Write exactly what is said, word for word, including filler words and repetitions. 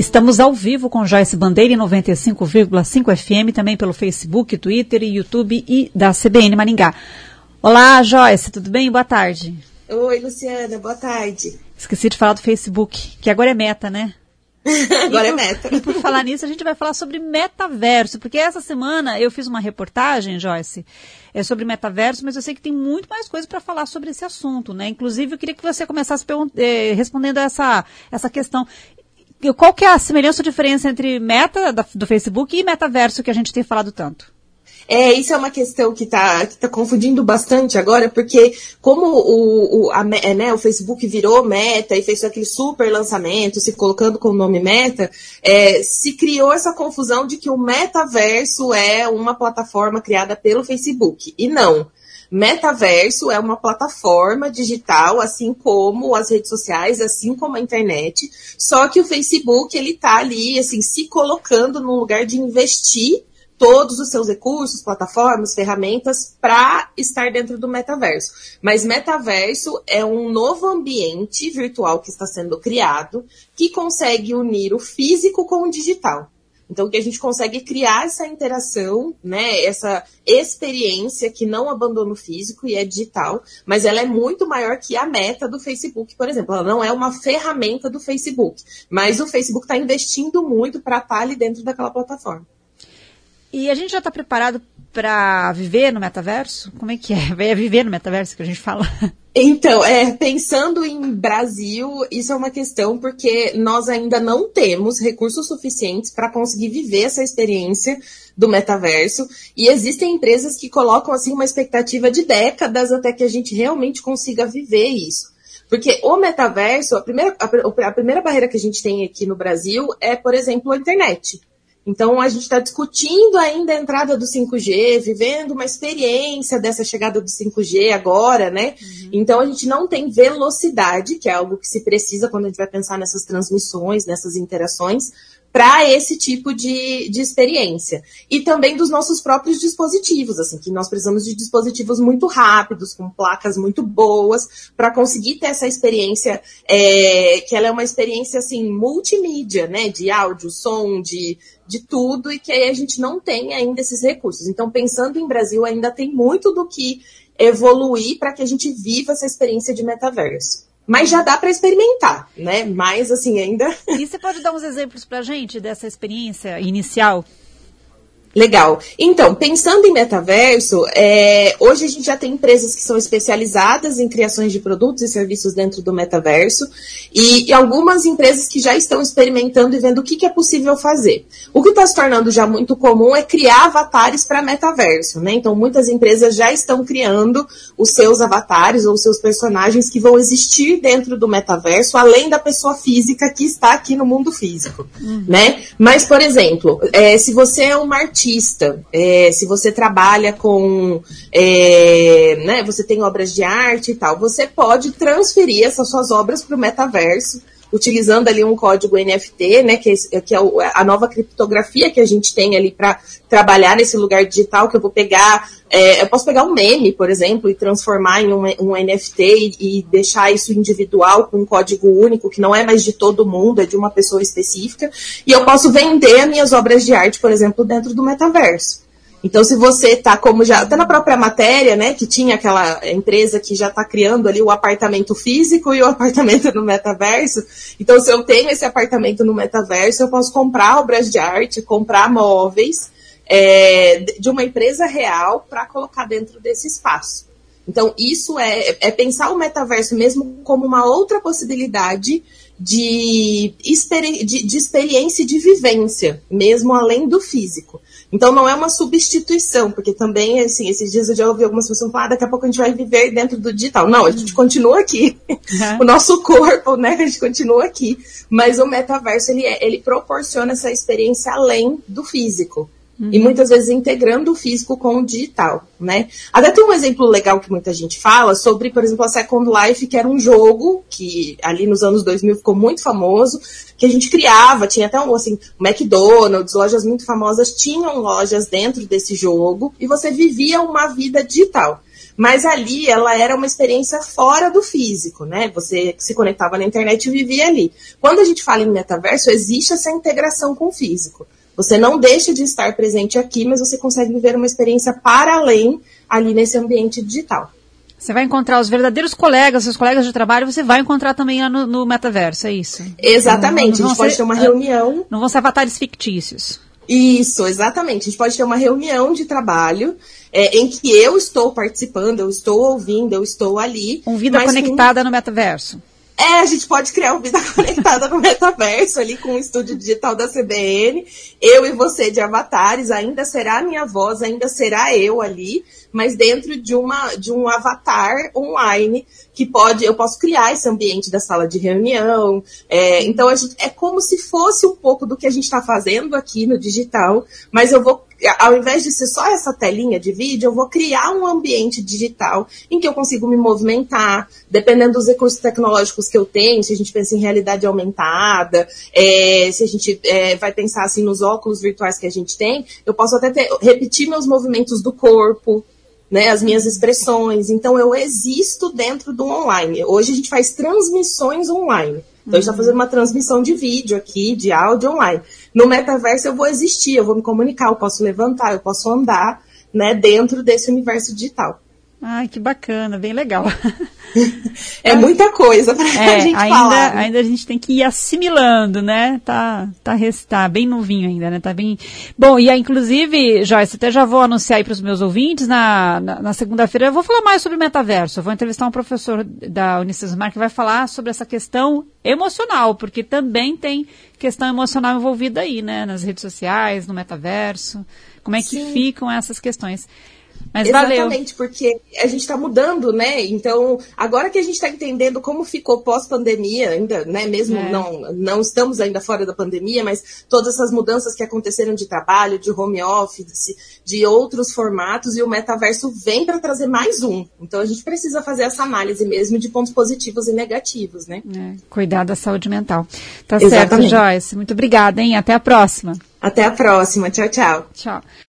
Estamos ao vivo com Joyce Bandeira em noventa e cinco vírgula cinco F M, também pelo Facebook, Twitter, YouTube e da C B N Maringá. Olá, Joyce, tudo bem? Boa tarde. Oi, Luciana, boa tarde. Esqueci de falar do Facebook, que agora é Meta, né? Agora por, é Meta. E por falar nisso, a gente vai falar sobre metaverso, porque essa semana eu fiz uma reportagem, Joyce, é sobre metaverso, mas eu sei que tem muito mais coisa para falar sobre esse assunto, né? Inclusive, eu queria que você começasse eh, respondendo essa, essa questão. Qual que é a semelhança ou diferença entre meta da, do Facebook e metaverso que a gente tem falado tanto? É, isso é uma questão que está que tá confundindo bastante agora, porque como o, o, a, né, o Facebook virou Meta e fez aquele super lançamento, se colocando com o nome Meta, é, se criou essa confusão de que o metaverso é uma plataforma criada pelo Facebook. E não. Metaverso é uma plataforma digital, assim como as redes sociais, assim como a internet, só que o Facebook, ele tá ali, assim, se colocando num lugar de investir todos os seus recursos, plataformas, ferramentas, para estar dentro do metaverso. Mas metaverso é um novo ambiente virtual que está sendo criado, que consegue unir o físico com o digital. Então, que a gente consegue criar essa interação, né, essa experiência que não abandona o físico e é digital, mas ela é muito maior que a meta do Facebook, por exemplo. Ela não é uma ferramenta do Facebook, mas o Facebook está investindo muito para estar ali dentro daquela plataforma. E a gente já está preparado para viver no metaverso? Como é que é? É viver no metaverso que a gente fala? Então, é, pensando em Brasil, isso é uma questão porque nós ainda não temos recursos suficientes para conseguir viver essa experiência do metaverso, e existem empresas que colocam assim uma expectativa de décadas até que a gente realmente consiga viver isso. Porque o metaverso, a primeira, a, a primeira barreira que a gente tem aqui no Brasil é, por exemplo, a internet. Então, a gente está discutindo ainda a entrada do cinco G, vivendo uma experiência dessa chegada do cinco G agora, né? Uhum. Então, a gente não tem velocidade, que é algo que se precisa quando a gente vai pensar nessas transmissões, nessas interações, para esse tipo de, de experiência. E também dos nossos próprios dispositivos, assim, que nós precisamos de dispositivos muito rápidos, com placas muito boas, para conseguir ter essa experiência, é, que ela é uma experiência, assim, multimídia, né, de áudio, som, de, de tudo, e que aí a gente não tem ainda esses recursos. Então, pensando em Brasil, ainda tem muito do que evoluir para que a gente viva essa experiência de metaverso. Mas já dá para experimentar, né? Mas, assim, ainda... E você pode dar uns exemplos para a gente dessa experiência inicial? Legal. Então, pensando em metaverso, é, hoje a gente já tem empresas que são especializadas em criações de produtos e serviços dentro do metaverso e, e algumas empresas que já estão experimentando e vendo o que, que é possível fazer. O que está se tornando já muito comum é criar avatares para metaverso, né? Então, muitas empresas já estão criando os seus avatares ou os seus personagens que vão existir dentro do metaverso, além da pessoa física que está aqui no mundo físico, uhum. né? Mas, por exemplo, é, se você é uma artista, Artista, é, se você trabalha com, é, né, você tem obras de arte e tal, você pode transferir essas suas obras para o metaverso, utilizando ali um código N F T, né, que é, que é a nova criptografia que a gente tem ali para trabalhar nesse lugar digital, que eu vou pegar, é, eu posso pegar um meme, por exemplo, e transformar em um, um N F T e, e deixar isso individual com um código único, que não é mais de todo mundo, é de uma pessoa específica, e eu posso vender as minhas obras de arte, por exemplo, dentro do metaverso. Então, se você está como já, até na própria matéria, né, que tinha aquela empresa que já está criando ali o apartamento físico e o apartamento no metaverso, então se eu tenho esse apartamento no metaverso, eu posso comprar obras de arte, comprar móveis é, de uma empresa real para colocar dentro desse espaço. Então, isso é, é pensar o metaverso mesmo como uma outra possibilidade de, experi- de, de experiência e de vivência, mesmo além do físico. Então, não é uma substituição, porque também, assim, esses dias eu já ouvi algumas pessoas falar, ah, daqui a pouco a gente vai viver dentro do digital. Não, a gente continua aqui. Uhum. O nosso corpo, né, a gente continua aqui. Mas o metaverso, ele, é, ele proporciona essa experiência além do físico. Uhum. E muitas vezes integrando o físico com o digital, né? Até tem um exemplo legal que muita gente fala sobre, por exemplo, a Second Life, que era um jogo que ali nos anos dois mil ficou muito famoso, que a gente criava, tinha até um, assim, o McDonald's, lojas muito famosas tinham lojas dentro desse jogo e você vivia uma vida digital. mas ali ela era uma experiência fora do físico, né? Você se conectava na internet e vivia ali. Quando a gente fala em metaverso, existe essa integração com o físico. Você não deixa de estar presente aqui, mas você consegue viver uma experiência para além ali nesse ambiente digital. Você vai encontrar os verdadeiros colegas, seus colegas de trabalho, você vai encontrar também no, no metaverso, é isso? Exatamente, não, não a gente pode ser, ter uma reunião... Não vão ser avatares fictícios. Isso, exatamente. A gente pode ter uma reunião de trabalho é, em que eu estou participando, eu estou ouvindo, eu estou ali. Um vida conectada com... no metaverso. É, a gente pode criar uma vida conectada no metaverso ali com o estúdio digital da C B N. Eu e você de avatares, ainda será a minha voz, ainda será eu ali, mas dentro de, uma, de um avatar online que pode, eu posso criar esse ambiente da sala de reunião. É, então, a gente, é como se fosse um pouco do que a gente está fazendo aqui no digital, mas eu vou, ao invés de ser só essa telinha de vídeo, eu vou criar um ambiente digital em que eu consigo me movimentar, dependendo dos recursos tecnológicos que eu tenho, se a gente pensa em realidade aumentada, é, se a gente é, vai pensar assim nos óculos virtuais que a gente tem, eu posso até ter, repetir meus movimentos do corpo, né, as minhas expressões. Então, eu existo dentro do online. Hoje a gente faz transmissões online. Então, a gente está fazendo uma transmissão de vídeo aqui, de áudio online. No metaverso, eu vou existir, eu vou me comunicar, eu posso levantar, eu posso andar, né, dentro desse universo digital. Ai, que bacana, bem legal. É muita coisa para é, a gente ainda, falar. Né? Ainda a gente tem que ir assimilando, né? Tá, tá, tá bem novinho ainda, né? Tá bem... Bom, e aí, inclusive, Joyce, até já vou anunciar aí para os meus ouvintes, na, na, na segunda-feira eu vou falar mais sobre metaverso. Eu vou entrevistar um professor da Unicesumar que vai falar sobre essa questão emocional, porque também tem questão emocional envolvida aí, né? Nas redes sociais, no metaverso. Como é que Sim. ficam essas questões? Mas Exatamente, valeu. Porque a gente está mudando, né? Então, agora que a gente está entendendo como ficou pós-pandemia, ainda, né? Mesmo é. não, não estamos ainda fora da pandemia, mas todas essas mudanças que aconteceram de trabalho, de home office, de outros formatos, e o metaverso vem para trazer mais um. Então, a gente precisa fazer essa análise mesmo de pontos positivos e negativos, né? É, cuidar da saúde mental. Tá Exatamente. certo, Joyce. Muito obrigada, hein? Até a próxima. Até a próxima. Tchau, tchau. Tchau.